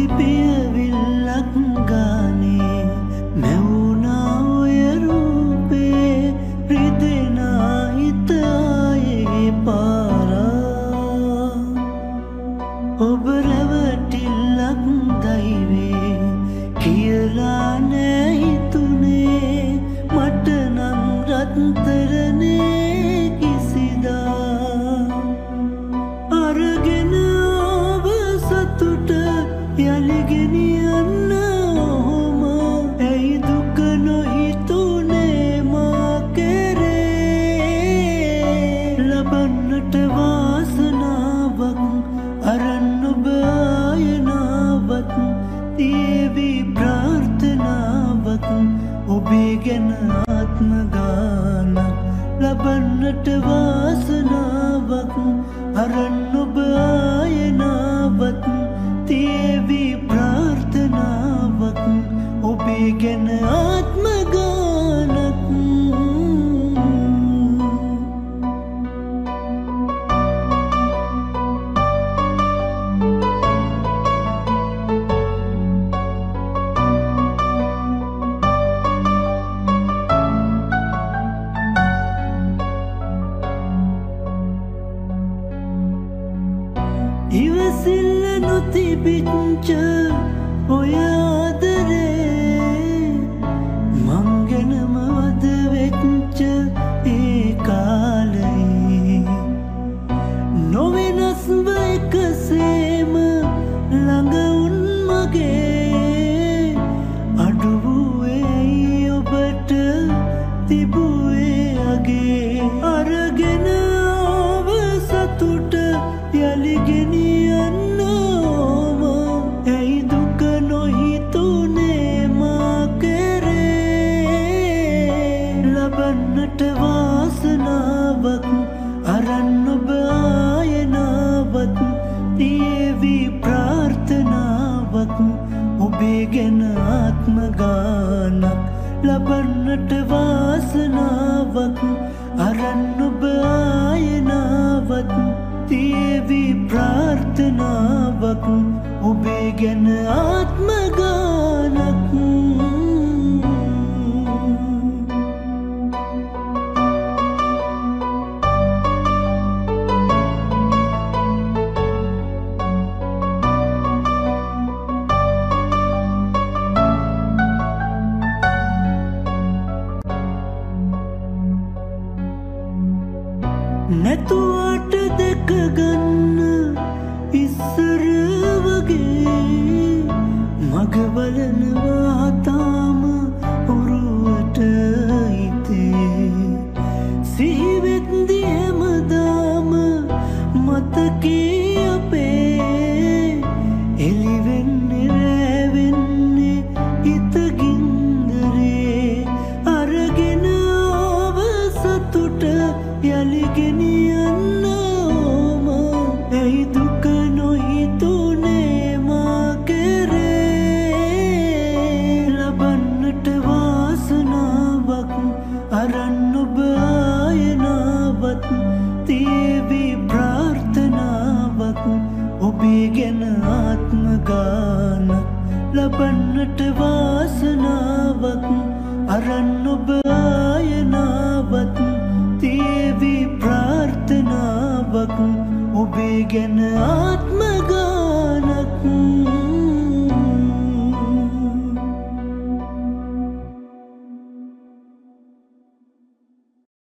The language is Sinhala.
නැති පියවිල්ලක් ගානේ නැවුනා ඔය රූපේ රිදෙනා හිත ආයේ පාරා ඔබ රැවටිල්ලක් දෛවේ කියලා නෑ හිතුනේ මට නම් රත්තරනේ කිසිදා අරගෙන ඔබ සතුට යලි ගෙනියන්න ඔහොම ඇයි දුක නොහිතුනේ මා කෙරේ ලබන්නට වාසනාවක් අරන් ඔබ ආයනාවත් දේවි ප්‍රාර්ථනාවක් ඔබේ ගැන ආත්ම ගානක් ලබන්නට වාසනාවක් අරන් ඔබ ආයනාවත් දේවි ප්‍රාර්ථනාවක් ඔබේ ගැන ආත්ම ගානක් ඉවසිල්ල නොතිබිච්ච ඔය ආදරේ මං ගැනම වද වෙච්ච ඒ කාලේ නොවෙනස්ව එකසේම ළඟ උන් මගේ අඩු වූයේ ඔබට තිබුවේ අගේ අරගෙන ඔබ සතුට යලි ගෙනියන්න ඕම ඇයි දුක නොහිතුනේ මා කෙරේ ලබන්නට වාසනාවක් අරන් ඔබ ආයනාවත් දේවි ප්‍රාර්ථනාවක් ඔබේ ගැන ආත්ම ගානක් ලබන්නට වාසනාවක් අරන් ඔබ ආයනාවත් දේවි ප්‍රාර්ථනාවක් ඔබේ ගැන ආත්ම ගානක් නැතුවට දෙක ගන්න ඉස්සර වගේ මග බලනවා තාම උරුවට හිතේ සිහිවෙද්දි හැමදාම මතකේ අපේ එළිවෙන්නේ රැවෙන්නේ හිත ගින්දරේ අරගෙන ඔබ සතුට යලි ගෙනියන්න ඕම ඇයි දුක නොහිතුනේ මා කෙරේ ලබන්නට වාසනාවක් අරන් ඔබ ආයනාවත් දේවි ප්‍රාර්ථනාවක් ඔබේ ගැන ආත්ම ගානක් ලබන්නට වාසනාවක් අරන් ඔබ ආයනාවත් දේවි ප්‍රාර්ථනාවක් ඔබේ ගැන ආත්ම